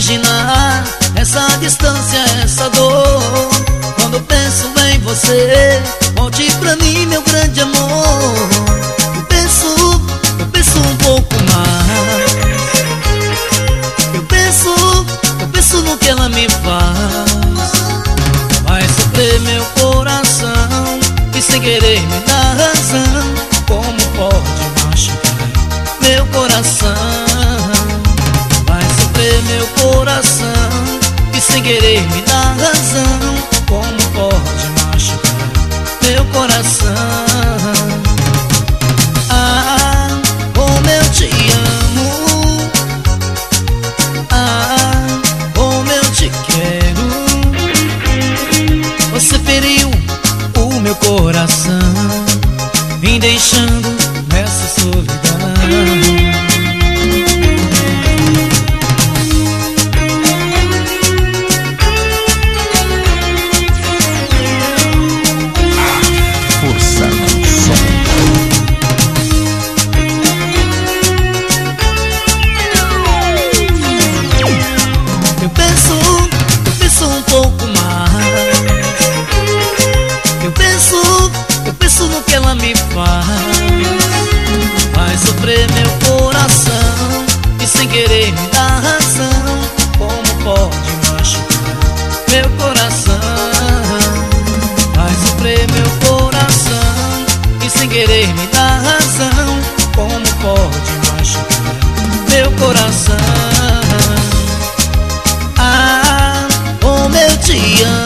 imaginar essa distância, essa dor. Quando eu penso em você, volte pra mim, meu grande amor. Eu penso um pouco mais. Eu penso no que ela me faz. Vai sofrer meu coração e sem querer me dar razão. Como pode machucar meu coração? Vai sofrer meu coração e sem querer me dar razão. Como pode machucar meu coração? Ah, como eu te amo. Ah, como eu te quero. Você feriu o meu coração, me deixando nessa solidão. Eu penso um pouco mais. Eu penso no que ela me faz. Vai sofrer meu coração e sem querer me dar razão. Como pode machucar meu coração? Vai sofrer meu coração e sem querer me dar razão. Como pode machucar meu coração? Ah, como eu te amo.